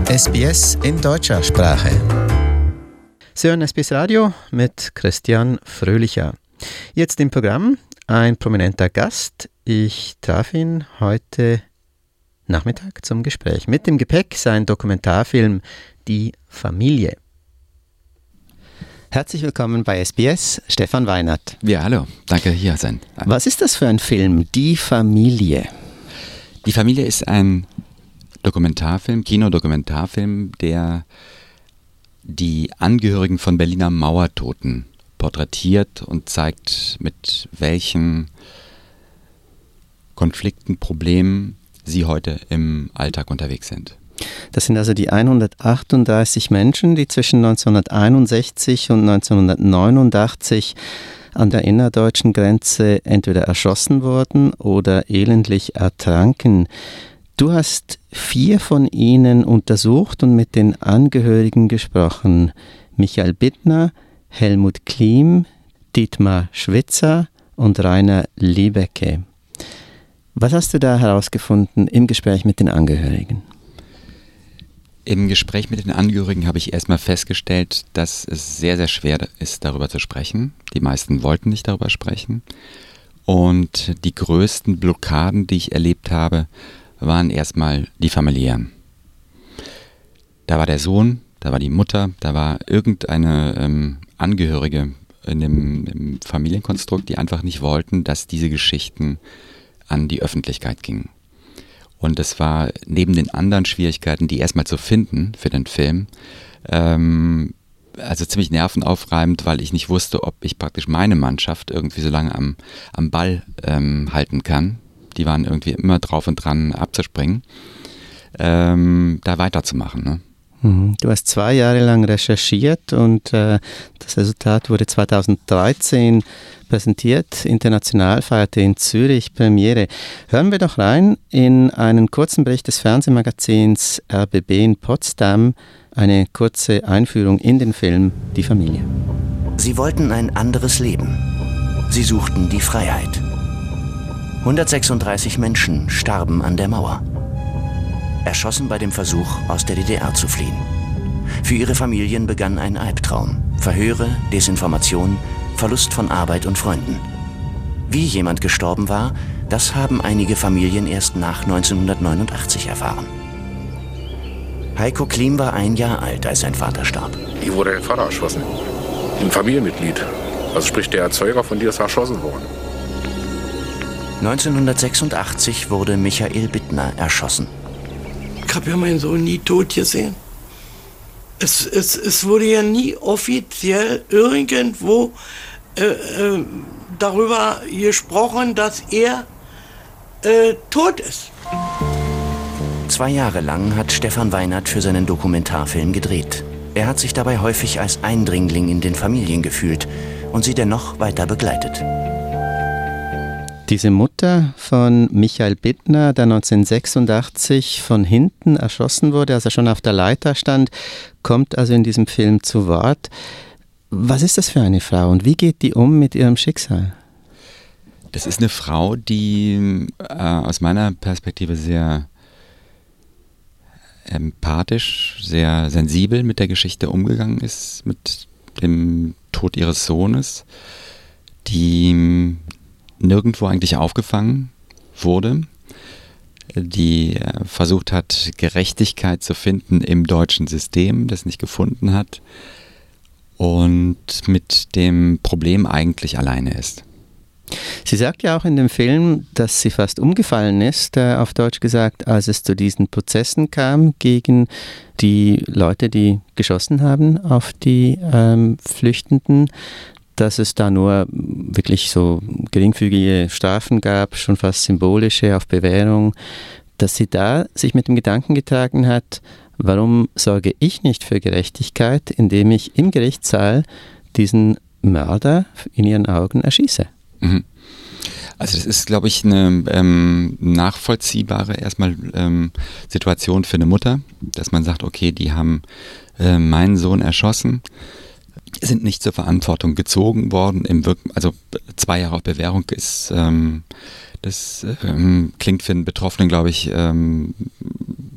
SBS in deutscher Sprache. Sie hören SBS Radio mit Christian Fröhlicher. Jetzt im Programm ein prominenter Gast. Ich traf ihn heute Nachmittag zum Gespräch. Mit im Gepäck sein Dokumentarfilm Die Familie. Herzlich willkommen bei SBS, Stefan Weinert. Ja, hallo. Danke, hier sein. Was ist das für ein Film, Die Familie? Die Familie ist ein Dokumentarfilm, Kinodokumentarfilm, der die Angehörigen von Berliner Mauertoten porträtiert und zeigt, mit welchen Konflikten, Problemen sie heute im Alltag unterwegs sind. Das sind also die 138 Menschen, die zwischen 1961 und 1989 an der innerdeutschen Grenze entweder erschossen wurden oder elendlich ertranken. Du hast 4 von ihnen untersucht und mit den Angehörigen gesprochen. Michael Bittner, Helmut Klim, Dietmar Schwitzer und Rainer Liebecke. Was hast du da herausgefunden im Gespräch mit den Angehörigen? Im Gespräch mit den Angehörigen habe ich erstmal festgestellt, dass es sehr, sehr schwer ist, darüber zu sprechen. Die meisten wollten nicht darüber sprechen. Und die größten Blockaden, die ich erlebt habe, waren erstmal die familiären. Da war der Sohn, da war die Mutter, da war irgendeine Angehörige im Familienkonstrukt, die einfach nicht wollten, dass diese Geschichten an die Öffentlichkeit gingen. Und das war neben den anderen Schwierigkeiten, die erstmal zu finden für den Film, also ziemlich nervenaufreibend, weil ich nicht wusste, ob ich praktisch meine Mannschaft irgendwie so lange am Ball halten kann. Die waren irgendwie immer drauf und dran abzuspringen, da weiterzumachen. Ne? Du hast 2 Jahre lang recherchiert und das Resultat wurde 2013 präsentiert. International feierte in Zürich Premiere. Hören wir doch rein in einen kurzen Bericht des Fernsehmagazins RBB in Potsdam, eine kurze Einführung in den Film Die Familie. Sie wollten ein anderes Leben. Sie suchten die Freiheit. 136 Menschen starben an der Mauer. Erschossen bei dem Versuch, aus der DDR zu fliehen. Für ihre Familien begann ein Albtraum. Verhöre, Desinformation, Verlust von Arbeit und Freunden. Wie jemand gestorben war, das haben einige Familien erst nach 1989 erfahren. Heiko Klim war 1 Jahr alt, als sein Vater starb. Hier wurde der Vater erschossen. Ein Familienmitglied. Also sprich, der Erzeuger von dir ist erschossen worden. 1986 wurde Michael Bittner erschossen. Ich habe ja meinen Sohn nie tot gesehen. Es wurde ja nie offiziell irgendwo darüber gesprochen, dass er tot ist. 2 Jahre lang hat Stefan Weinert für seinen Dokumentarfilm gedreht. Er hat sich dabei häufig als Eindringling in den Familien gefühlt und sie dennoch weiter begleitet. Diese Mutter von Michael Bittner, der 1986 von hinten erschossen wurde, als er schon auf der Leiter stand, kommt also in diesem Film zu Wort. Was ist das für eine Frau und wie geht die um mit ihrem Schicksal? Das ist eine Frau, die aus meiner Perspektive sehr empathisch, sehr sensibel mit der Geschichte umgegangen ist, mit dem Tod ihres Sohnes, die nirgendwo eigentlich aufgefangen wurde, die versucht hat, Gerechtigkeit zu finden im deutschen System, das nicht gefunden hat und mit dem Problem eigentlich alleine ist. Sie sagt ja auch in dem Film, dass sie fast umgefallen ist, auf Deutsch gesagt, als es zu diesen Prozessen kam gegen die Leute, die geschossen haben auf die Flüchtenden, dass es da nur wirklich so geringfügige Strafen gab, schon fast symbolische auf Bewährung, dass sie da sich mit dem Gedanken getragen hat, warum sorge ich nicht für Gerechtigkeit, indem ich im Gerichtssaal diesen Mörder in ihren Augen erschieße. Mhm. Also das ist, glaube ich, eine nachvollziehbare erstmal Situation für eine Mutter, dass man sagt, okay, die haben meinen Sohn erschossen, sind nicht zur Verantwortung gezogen worden. Also 2 Jahre auf Bewährung ist, das klingt für einen Betroffenen, glaube ich,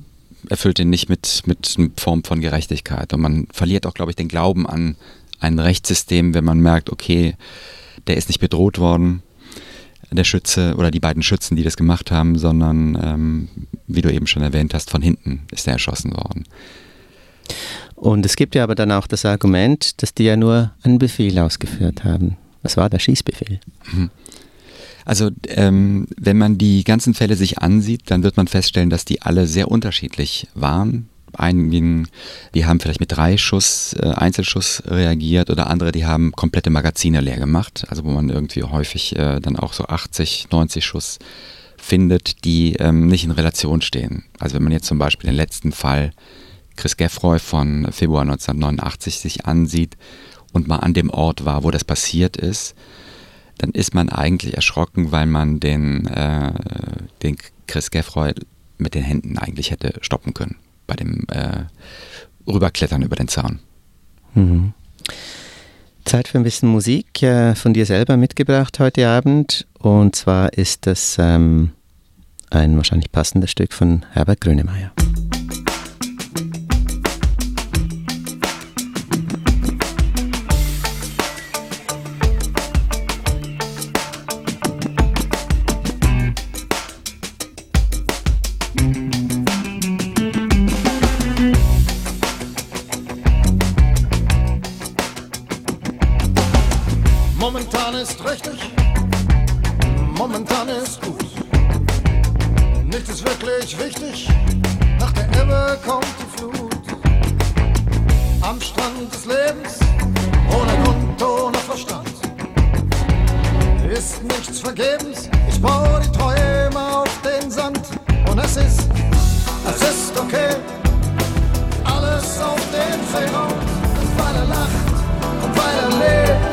erfüllt ihn nicht mit einer Form von Gerechtigkeit. Und man verliert auch, glaube ich, den Glauben an ein Rechtssystem, wenn man merkt, okay, der ist nicht bedroht worden, der Schütze oder die beiden Schützen, die das gemacht haben, sondern, wie du eben schon erwähnt hast, von hinten ist er erschossen worden. Und es gibt ja aber dann auch das Argument, dass die ja nur einen Befehl ausgeführt haben. Was war der Schießbefehl? Also wenn man die ganzen Fälle sich ansieht, dann wird man feststellen, dass die alle sehr unterschiedlich waren. Einige, die haben vielleicht mit 3 Schuss, Einzelschuss reagiert oder andere, die haben komplette Magazine leer gemacht, also wo man irgendwie häufig dann auch so 80, 90 Schuss findet, die nicht in Relation stehen. Also wenn man jetzt zum Beispiel den letzten Fall Chris Geffroy von Februar 1989 sich ansieht und mal an dem Ort war, wo das passiert ist, dann ist man eigentlich erschrocken, weil man den Chris Geffroy mit den Händen eigentlich hätte stoppen können. Bei dem Rüberklettern über den Zaun. Mhm. Zeit für ein bisschen Musik von dir selber mitgebracht heute Abend. Und zwar ist das ein wahrscheinlich passendes Stück von Herbert Grönemeyer. Momentan ist richtig, momentan ist gut. Nichts ist wirklich wichtig, nach der Ebbe kommt die Flut. Am Strand des Lebens, ohne Grund, ohne Verstand, ist nichts vergebens. Ich baue die Träume auf den Sand und es ist okay, alles auf den Feld, weil er lacht und weil er lebt.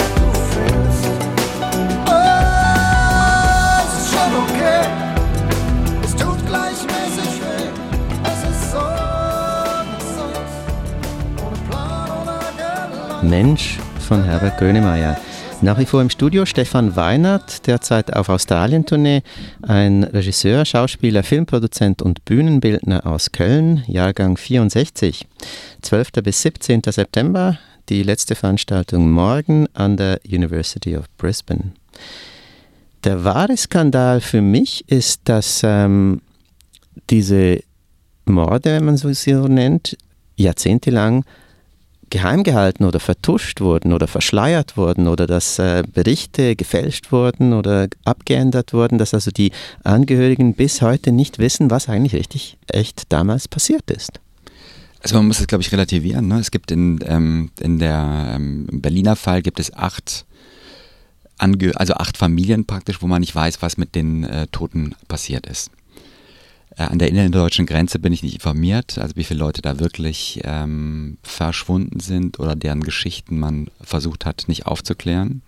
Mensch von Herbert Grönemeyer. Nach wie vor im Studio Stefan Weinert, derzeit auf Australien-Tournee, ein Regisseur, Schauspieler, Filmproduzent und Bühnenbildner aus Köln, Jahrgang 64. 12. bis 17. September, die letzte Veranstaltung morgen an der University of Brisbane. Der wahre Skandal für mich ist, dass diese Morde, wenn man so nennt, jahrzehntelang geheim gehalten oder vertuscht wurden oder verschleiert wurden oder dass Berichte gefälscht wurden oder abgeändert wurden, dass also die Angehörigen bis heute nicht wissen, was eigentlich richtig echt damals passiert ist. Also man muss es, glaube ich, relativieren. Ne? Es gibt im Berliner Fall gibt es 8 Familien praktisch, wo man nicht weiß, was mit den Toten passiert ist. An der innerdeutschen Grenze bin ich nicht informiert, also wie viele Leute da wirklich verschwunden sind oder deren Geschichten man versucht hat, nicht aufzuklären.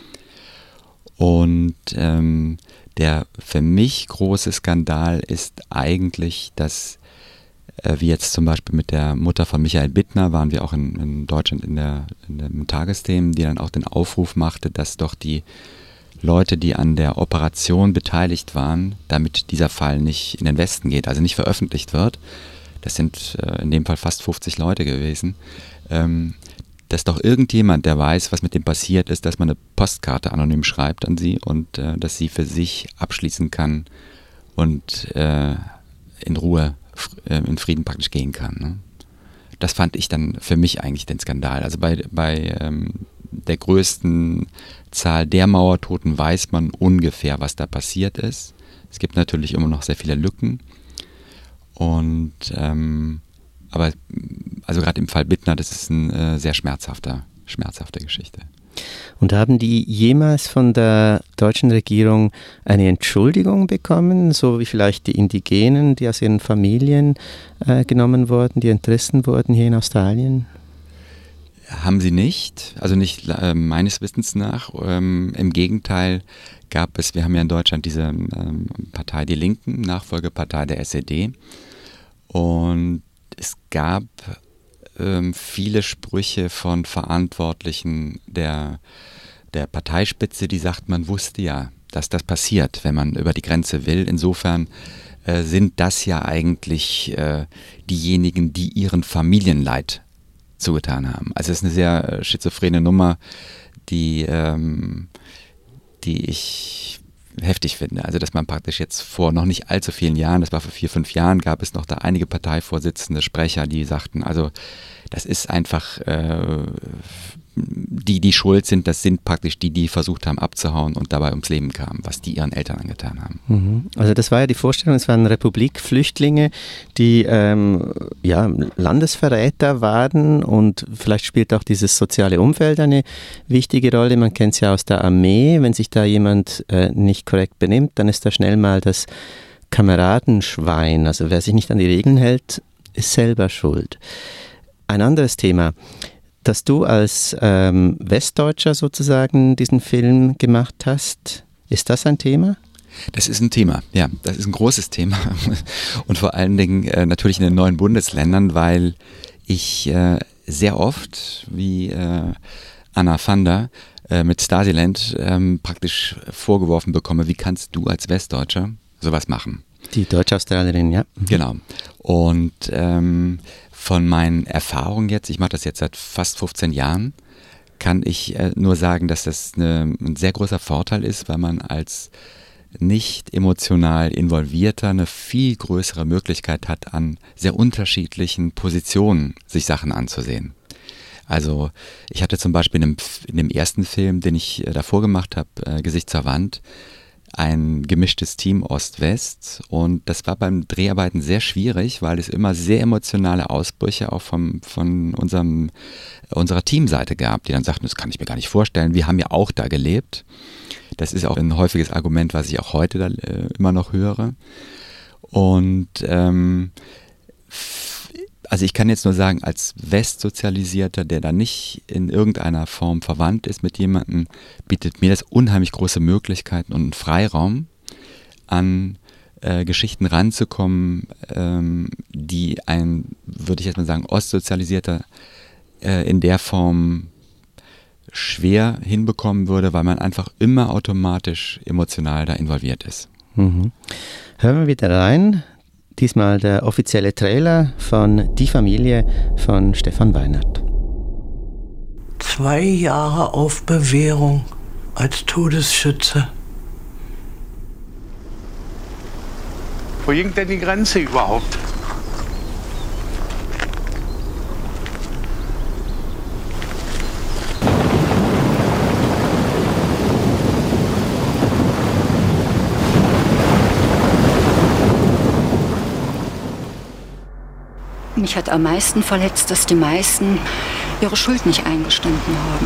Und der für mich große Skandal ist eigentlich, dass wie jetzt zum Beispiel mit der Mutter von Michael Bittner waren wir auch in Deutschland in dem Tagesthemen, die dann auch den Aufruf machte, dass doch die Leute, die an der Operation beteiligt waren, damit dieser Fall nicht in den Westen geht, also nicht veröffentlicht wird, das sind in dem Fall fast 50 Leute gewesen, dass doch irgendjemand, der weiß, was mit dem passiert ist, dass man eine Postkarte anonym schreibt an sie und dass sie für sich abschließen kann und in Ruhe, in Frieden praktisch gehen kann. Ne? Das fand ich dann für mich eigentlich den Skandal. Also bei der größten Zahl der Mauertoten weiß man ungefähr, was da passiert ist. Es gibt natürlich immer noch sehr viele Lücken. Und aber also gerade im Fall Bittner, das ist eine sehr schmerzhafte Geschichte. Und haben die jemals von der deutschen Regierung eine Entschuldigung bekommen, so wie vielleicht die Indigenen, die aus ihren Familien genommen wurden, die entrissen wurden hier in Australien? Haben sie nicht, also nicht meines Wissens nach. Im Gegenteil wir haben ja in Deutschland diese Partei Die Linken, Nachfolgepartei der SED. Und es gab viele Sprüche von Verantwortlichen der Parteispitze, die sagt, man wusste ja, dass das passiert, wenn man über die Grenze will. Insofern sind das ja eigentlich diejenigen, die ihren Familienleid zugetan haben. Also es ist eine sehr schizophrene Nummer, die ich heftig finde. Also dass man praktisch jetzt vor noch nicht allzu vielen Jahren, das war vor 4, 5 Jahren, gab es noch da einige Parteivorsitzende, Sprecher, die sagten, also das ist einfach die schuld sind, das sind praktisch die versucht haben abzuhauen und dabei ums Leben kamen, was die ihren Eltern angetan haben. Also das war ja die Vorstellung, es waren Republikflüchtlinge, die Landesverräter waren, und vielleicht spielt auch dieses soziale Umfeld eine wichtige Rolle. Man kennt es ja aus der Armee, wenn sich da jemand nicht korrekt benimmt, dann ist da schnell mal das Kameradenschwein. Also wer sich nicht an die Regeln hält, ist selber schuld. Ein anderes Thema, dass du als Westdeutscher sozusagen diesen Film gemacht hast. Ist das ein Thema? Das ist ein Thema, ja. Das ist ein großes Thema. Und vor allen Dingen natürlich in den neuen Bundesländern, weil ich sehr oft, wie Anna Fander mit Stasiland, praktisch vorgeworfen bekomme, wie kannst du als Westdeutscher sowas machen? Die Deutsch-Australierin, ja. Genau. Und von meinen Erfahrungen jetzt, ich mache das jetzt seit fast 15 Jahren, kann ich nur sagen, dass das ein sehr großer Vorteil ist, weil man als nicht emotional Involvierter eine viel größere Möglichkeit hat, an sehr unterschiedlichen Positionen sich Sachen anzusehen. Also ich hatte zum Beispiel in dem ersten Film, den ich davor gemacht habe, Gesicht zur Wand, ein gemischtes Team Ost-West, und das war beim Dreharbeiten sehr schwierig, weil es immer sehr emotionale Ausbrüche auch von unserer Teamseite gab, die dann sagten, das kann ich mir gar nicht vorstellen, wir haben ja auch da gelebt. Das ist auch ein häufiges Argument, was ich auch heute da immer noch höre. Und also ich kann jetzt nur sagen, als Westsozialisierter, der da nicht in irgendeiner Form verwandt ist mit jemandem, bietet mir das unheimlich große Möglichkeiten und einen Freiraum, an Geschichten ranzukommen, die ein, würde ich jetzt mal sagen, Ostsozialisierter in der Form schwer hinbekommen würde, weil man einfach immer automatisch emotional da involviert ist. Hören wir wieder rein. Diesmal der offizielle Trailer von Die Familie von Stefan Weinert. 2 Jahre auf Bewährung als Todesschütze. Wo ging denn die Grenze überhaupt? Mich hat am meisten verletzt, dass die meisten ihre Schuld nicht eingestanden haben.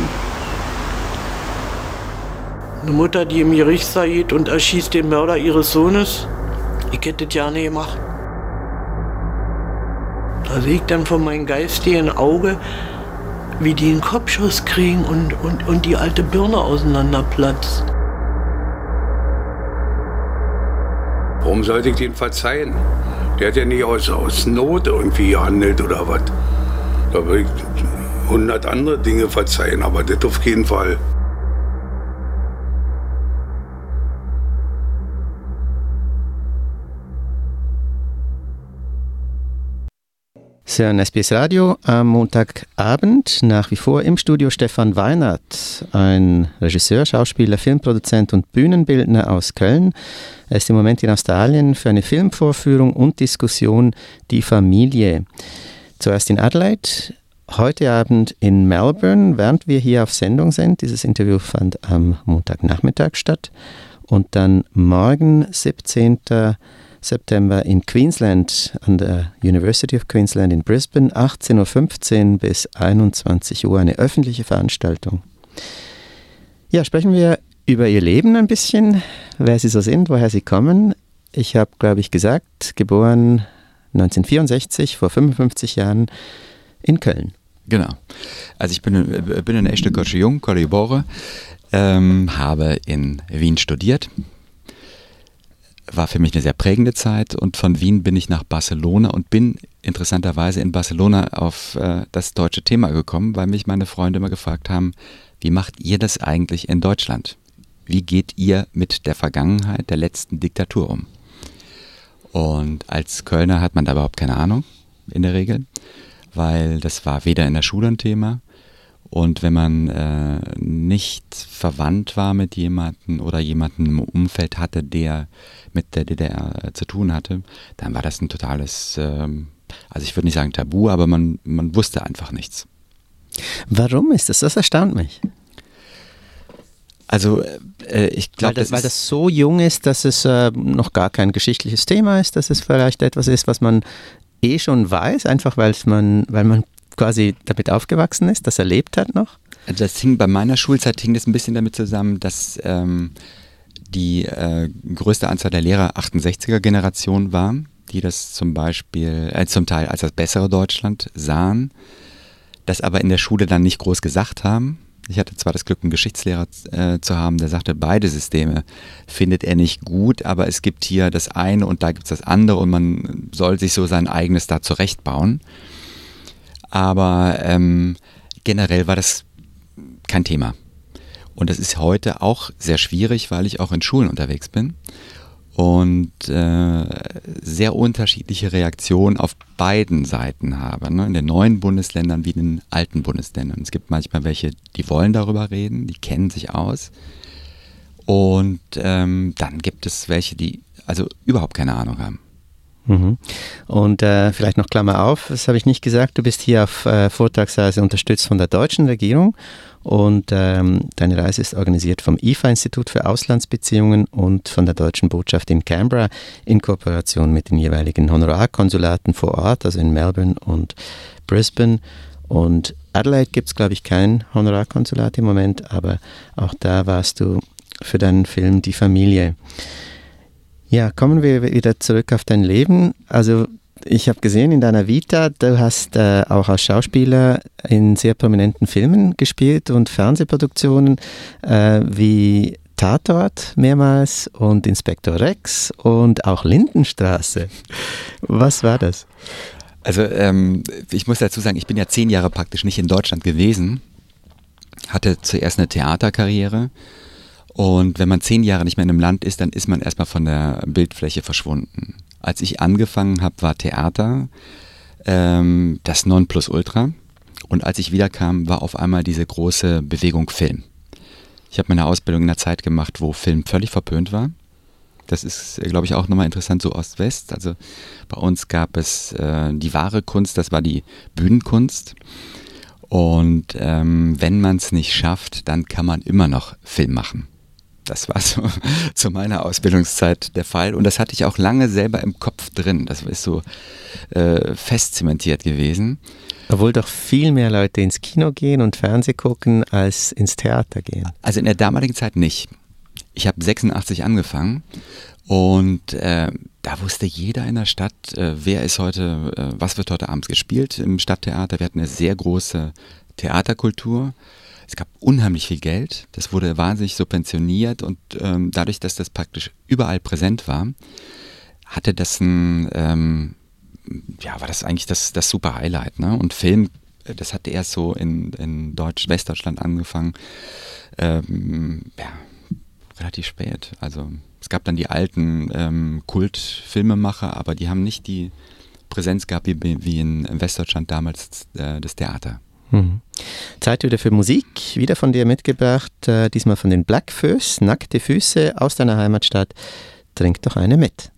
Eine Mutter, die im Gerichtssaal geht und erschießt den Mörder ihres Sohnes, ich hätte das ja nicht gemacht. Da sehe ich dann von meinem geistigen Auge, wie die einen Kopfschuss kriegen und die alte Birne auseinanderplatzt. Warum sollte ich den verzeihen? Der hat ja nicht aus Not irgendwie gehandelt oder was. Da würde ich 100 andere Dinge verzeihen, aber das auf jeden Fall. Sie hören SBS Radio am Montagabend, nach wie vor im Studio Stefan Weinert, ein Regisseur, Schauspieler, Filmproduzent und Bühnenbildner aus Köln. Er ist im Moment in Australien für eine Filmvorführung und Diskussion Die Familie. Zuerst in Adelaide, heute Abend in Melbourne, während wir hier auf Sendung sind. Dieses Interview fand am Montagnachmittag statt. Und dann morgen, 17. September in Queensland, an der University of Queensland in Brisbane, 18.15 Uhr bis 21 Uhr, eine öffentliche Veranstaltung. Ja, sprechen wir über Ihr Leben ein bisschen, wer Sie so sind, woher Sie kommen. Ich habe, glaube ich, gesagt, geboren 1964, vor 55 Jahren, in Köln. Genau. Also ich bin ein echter Kölscher Jung, Köln geboren, habe in Wien studiert. War für mich eine sehr prägende Zeit, und von Wien bin ich nach Barcelona und bin interessanterweise in Barcelona auf das deutsche Thema gekommen, weil mich meine Freunde immer gefragt haben, wie macht ihr das eigentlich in Deutschland? Wie geht ihr mit der Vergangenheit der letzten Diktatur um? Und als Kölner hat man da überhaupt keine Ahnung in der Regel, weil das war weder in der Schule ein Thema und wenn man nicht verwandt war mit jemandem oder jemanden im Umfeld hatte, der mit der DDR zu tun hatte, dann war das ein totales, also ich würde nicht sagen Tabu, aber man wusste einfach nichts. Warum ist das? Das erstaunt mich. Also ich glaube, weil das so jung ist, dass es noch gar kein geschichtliches Thema ist, dass es vielleicht etwas ist, was man schon weiß, einfach weil man quasi damit aufgewachsen ist, das erlebt hat noch? Das bei meiner Schulzeit hing das ein bisschen damit zusammen, dass die größte Anzahl der Lehrer 68er-Generation war, die das zum Teil als das bessere Deutschland sahen, das aber in der Schule dann nicht groß gesagt haben. Ich hatte zwar das Glück, einen Geschichtslehrer zu haben, der sagte, beide Systeme findet er nicht gut, aber es gibt hier das eine und da gibt es das andere und man soll sich so sein eigenes da zurechtbauen. Aber generell war das kein Thema. Und das ist heute auch sehr schwierig, weil ich auch in Schulen unterwegs bin und sehr unterschiedliche Reaktionen auf beiden Seiten habe, ne? In den neuen Bundesländern wie in den alten Bundesländern. Es gibt manchmal welche, die wollen darüber reden, die kennen sich aus. Und dann gibt es welche, die also überhaupt keine Ahnung haben. Mhm. Und vielleicht noch Klammer auf, das habe ich nicht gesagt, du bist hier auf Vortragsreise unterstützt von der deutschen Regierung und deine Reise ist organisiert vom IFA-Institut für Auslandsbeziehungen und von der Deutschen Botschaft in Canberra in Kooperation mit den jeweiligen Honorarkonsulaten vor Ort, also in Melbourne und Brisbane. Und Adelaide gibt es, glaube ich, kein Honorarkonsulat im Moment, aber auch da warst du für deinen Film Die Familie. Ja, kommen wir wieder zurück auf dein Leben. Also ich habe gesehen in deiner Vita, du hast auch als Schauspieler in sehr prominenten Filmen gespielt und Fernsehproduktionen wie Tatort mehrmals und Inspektor Rex und auch Lindenstraße. Was war das? Also ich muss dazu sagen, ich bin ja 10 Jahre praktisch nicht in Deutschland gewesen, hatte zuerst eine Theaterkarriere. Und wenn man 10 Jahre nicht mehr in einem Land ist, dann ist man erstmal von der Bildfläche verschwunden. Als ich angefangen habe, war Theater das Nonplusultra. Und als ich wiederkam, war auf einmal diese große Bewegung Film. Ich habe meine Ausbildung in einer Zeit gemacht, wo Film völlig verpönt war. Das ist, glaube ich, auch nochmal interessant, so Ost-West. Also bei uns gab es die wahre Kunst, das war die Bühnenkunst. Und wenn man es nicht schafft, dann kann man immer noch Film machen. Das war so zu meiner Ausbildungszeit der Fall und das hatte ich auch lange selber im Kopf drin. Das ist so fest zementiert gewesen. Obwohl doch viel mehr Leute ins Kino gehen und Fernsehen gucken, als ins Theater gehen. Also in der damaligen Zeit nicht. Ich habe 86 angefangen und da wusste jeder in der Stadt, wer ist heute, was wird heute abends gespielt im Stadttheater. Wir hatten eine sehr große Theaterkultur. Es gab unheimlich viel Geld, das wurde wahnsinnig subventioniert und dadurch, dass das praktisch überall präsent war, hatte das war das eigentlich das super Highlight. Ne? Und Film, das hatte erst so in Westdeutschland angefangen, relativ spät. Also es gab dann die alten Kultfilmemacher, aber die haben nicht die Präsenz gehabt wie in Westdeutschland damals das Theater. Zeit wieder für Musik, wieder von dir mitgebracht, diesmal von den Blackfoes, Nackte Füße aus deiner Heimatstadt. Trink doch eine mit.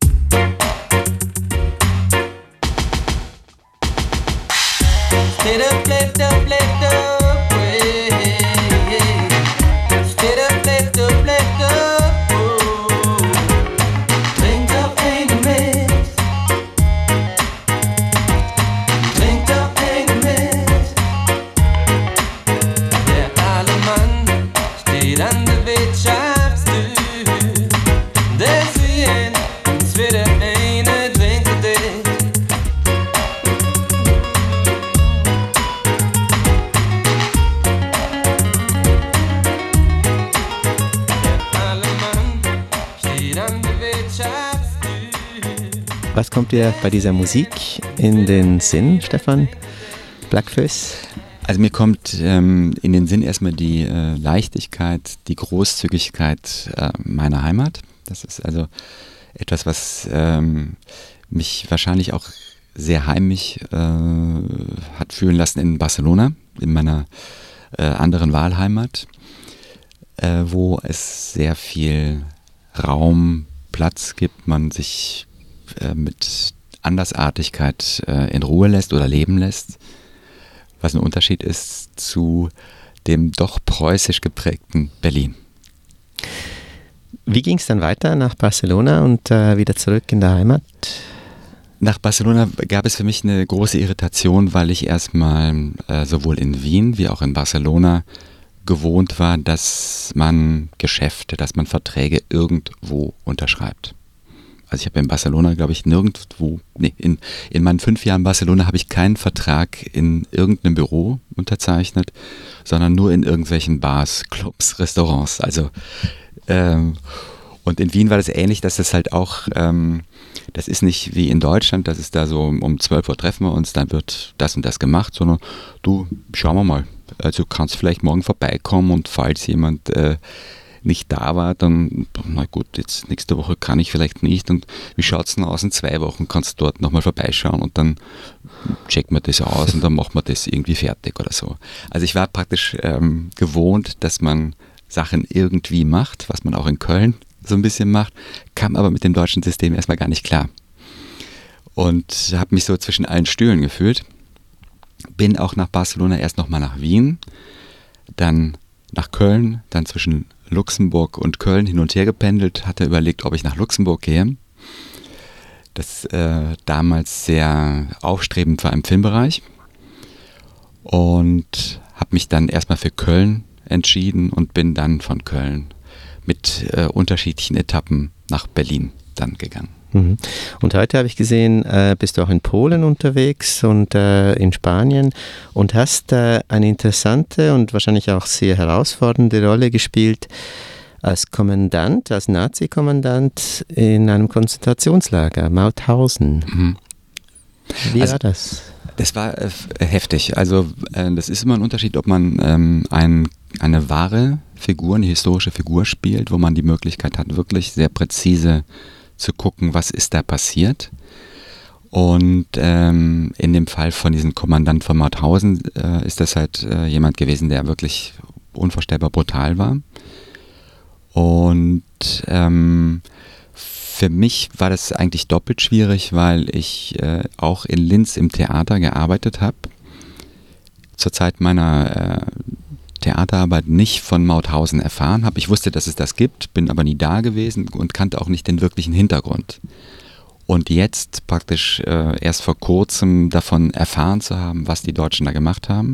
Was kommt dir bei dieser Musik in den Sinn, Stefan? Blackfoes? Also mir kommt in den Sinn erstmal die Leichtigkeit, die Großzügigkeit meiner Heimat. Das ist also etwas, was mich wahrscheinlich auch sehr heimisch hat fühlen lassen in Barcelona, in meiner anderen Wahlheimat, wo es sehr viel Raum, Platz gibt, man sich mit Andersartigkeit in Ruhe lässt oder leben lässt, was ein Unterschied ist zu dem doch preußisch geprägten Berlin. Wie ging es dann weiter nach Barcelona und wieder zurück in der Heimat? Nach Barcelona gab es für mich eine große Irritation, weil ich erstmal sowohl in Wien wie auch in Barcelona gewohnt war, dass man Geschäfte, dass man Verträge irgendwo unterschreibt. Also ich habe in Barcelona, glaube ich, in meinen 5 Jahren Barcelona habe ich keinen Vertrag in irgendeinem Büro unterzeichnet, sondern nur in irgendwelchen Bars, Clubs, Restaurants. Also und in Wien war das ähnlich, dass das halt auch, das ist nicht wie in Deutschland, dass es da so um 12 Uhr treffen wir uns, dann wird das und das gemacht, sondern du, schauen wir mal. Also kannst vielleicht morgen vorbeikommen und falls jemand nicht da war, dann, na gut, jetzt nächste Woche kann ich vielleicht nicht und wie schaut es denn aus, in 2 Wochen kannst du dort nochmal vorbeischauen und dann checken wir das aus und dann machen wir das irgendwie fertig oder so. Also ich war praktisch gewohnt, dass man Sachen irgendwie macht, was man auch in Köln so ein bisschen macht, kam aber mit dem deutschen System erstmal gar nicht klar. Und habe mich so zwischen allen Stühlen gefühlt. Bin auch nach Barcelona erst nochmal nach Wien, dann nach Köln, dann zwischen Luxemburg und Köln hin und her gependelt, hatte überlegt, ob ich nach Luxemburg gehe. Das damals sehr aufstrebend war im Filmbereich. Und habe mich dann erstmal für Köln entschieden und bin dann von Köln mit unterschiedlichen Etappen nach Berlin dann gegangen. Und heute habe ich gesehen, bist du auch in Polen unterwegs und in Spanien und hast eine interessante und wahrscheinlich auch sehr herausfordernde Rolle gespielt als Kommandant, als Nazi-Kommandant in einem Konzentrationslager, Mauthausen. Wie war das? Das war heftig. Also das ist immer ein Unterschied, ob man eine wahre Figur, eine historische Figur spielt, wo man die Möglichkeit hat, wirklich sehr präzise zu gucken, was ist da passiert. Und in dem Fall von diesem Kommandant von Mauthausen ist das halt jemand gewesen, der wirklich unvorstellbar brutal war. Und für mich war das eigentlich doppelt schwierig, weil ich auch in Linz im Theater gearbeitet habe. Zur Zeit meiner Theaterarbeit nicht von Mauthausen erfahren habe. Ich wusste, dass es das gibt, bin aber nie da gewesen und kannte auch nicht den wirklichen Hintergrund. Und jetzt praktisch erst vor kurzem davon erfahren zu haben, was die Deutschen da gemacht haben,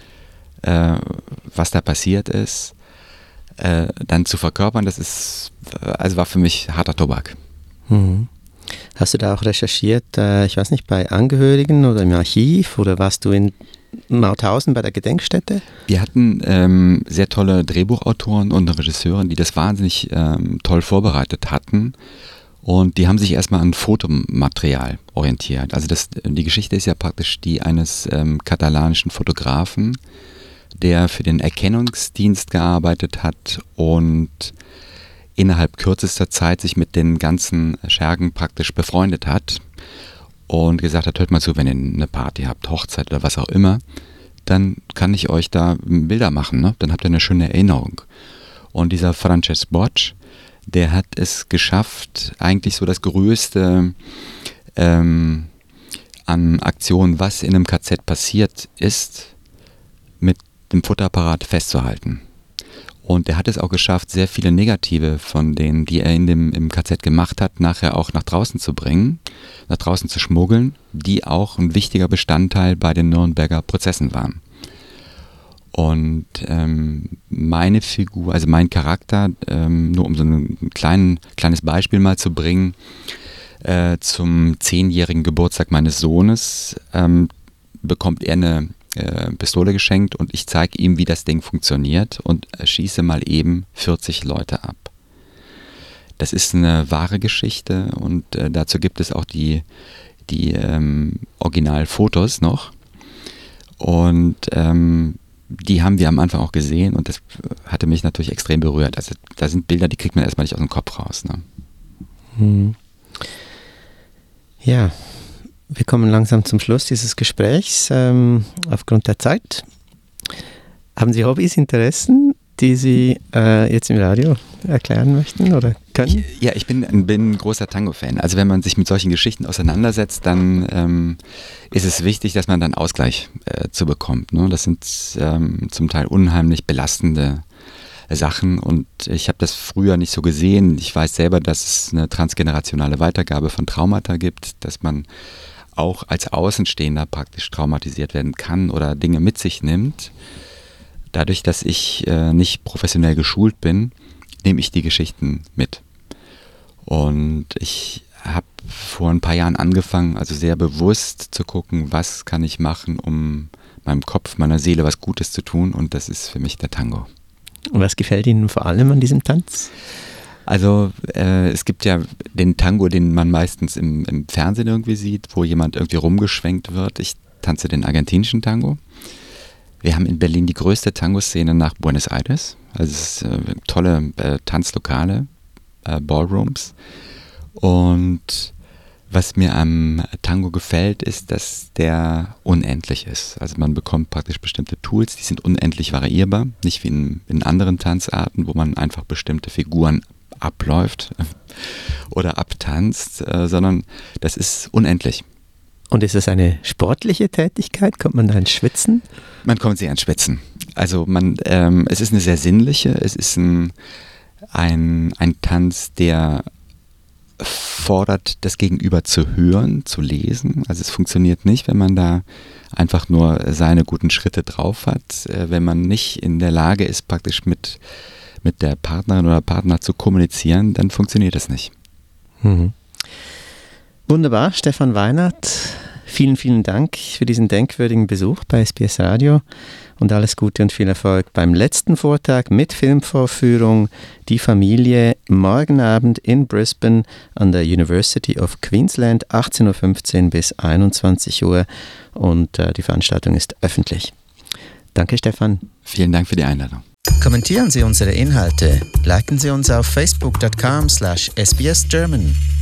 was da passiert ist, dann zu verkörpern, war für mich harter Tobak. Hast du da auch recherchiert, ich weiß nicht, bei Angehörigen oder im Archiv oder warst du in Mauthausen bei der Gedenkstätte? Wir hatten sehr tolle Drehbuchautoren und Regisseure, die das wahnsinnig toll vorbereitet hatten und die haben sich erstmal an Fotomaterial orientiert. Also die Geschichte ist ja praktisch die eines katalanischen Fotografen, der für den Erkennungsdienst gearbeitet hat und innerhalb kürzester Zeit sich mit den ganzen Schergen praktisch befreundet hat und gesagt hat, hört mal zu, wenn ihr eine Party habt, Hochzeit oder was auch immer, dann kann ich euch da Bilder machen, ne? Dann habt ihr eine schöne Erinnerung. Und dieser Francesc Boig, der hat es geschafft, eigentlich so das Größte an Aktionen, was in einem KZ passiert ist, mit dem Fotoapparat festzuhalten. Und er hat es auch geschafft, sehr viele Negative von denen, die er im KZ gemacht hat, nachher auch nach draußen zu bringen, nach draußen zu schmuggeln, die auch ein wichtiger Bestandteil bei den Nürnberger Prozessen waren. Und meine Figur, also mein Charakter, nur um so ein kleines Beispiel mal zu bringen, zum 10-jährigen Geburtstag meines Sohnes bekommt er eine Pistole geschenkt und ich zeige ihm, wie das Ding funktioniert und schieße mal eben 40 Leute ab. Das ist eine wahre Geschichte und dazu gibt es auch die Originalfotos noch und die haben wir am Anfang auch gesehen und das hatte mich natürlich extrem berührt. Also da sind Bilder, die kriegt man erstmal nicht aus dem Kopf raus. Ne? Ja, wir kommen langsam zum Schluss dieses Gesprächs. Aufgrund der Zeit. Haben Sie Hobbys, Interessen, die Sie jetzt im Radio erklären möchten oder können? Ich bin ein großer Tango-Fan. Also wenn man sich mit solchen Geschichten auseinandersetzt, dann ist es wichtig, dass man dann Ausgleich zu bekommt. Ne? Das sind zum Teil unheimlich belastende Sachen und ich habe das früher nicht so gesehen. Ich weiß selber, dass es eine transgenerationale Weitergabe von Traumata gibt, dass man auch als Außenstehender praktisch traumatisiert werden kann oder Dinge mit sich nimmt. Dadurch, dass ich nicht professionell geschult bin, nehme ich die Geschichten mit. Und ich habe vor ein paar Jahren angefangen, also sehr bewusst zu gucken, was kann ich machen, um meinem Kopf, meiner Seele was Gutes zu tun. Und das ist für mich der Tango. Und was gefällt Ihnen vor allem an diesem Tanz? Also es gibt ja den Tango, den man meistens im Fernsehen irgendwie sieht, wo jemand irgendwie rumgeschwenkt wird. Ich tanze den argentinischen Tango. Wir haben in Berlin die größte Tango-Szene nach Buenos Aires. Also es ist tolle Tanzlokale, Ballrooms. Und was mir am Tango gefällt, ist, dass der unendlich ist. Also man bekommt praktisch bestimmte Tools, die sind unendlich variierbar. Nicht wie in anderen Tanzarten, wo man einfach bestimmte Figuren abläuft oder abtanzt, sondern das ist unendlich. Und ist es eine sportliche Tätigkeit? Kommt man da ins Schwitzen? Man kommt sehr ins Schwitzen. Also es ist eine sehr sinnliche, es ist ein Tanz, der fordert, das Gegenüber zu hören, zu lesen. Also es funktioniert nicht, wenn man da einfach nur seine guten Schritte drauf hat. Wenn man nicht in der Lage ist, praktisch mit der Partnerin oder Partner zu kommunizieren, dann funktioniert es nicht. Wunderbar, Stefan Weinert. Vielen, vielen Dank für diesen denkwürdigen Besuch bei SBS Radio und alles Gute und viel Erfolg beim letzten Vortrag mit Filmvorführung Die Familie morgen Abend in Brisbane an der University of Queensland, 18.15 Uhr bis 21 Uhr und die Veranstaltung ist öffentlich. Danke, Stefan. Vielen Dank für die Einladung. Kommentieren Sie unsere Inhalte, liken Sie uns auf facebook.com/sbsgerman.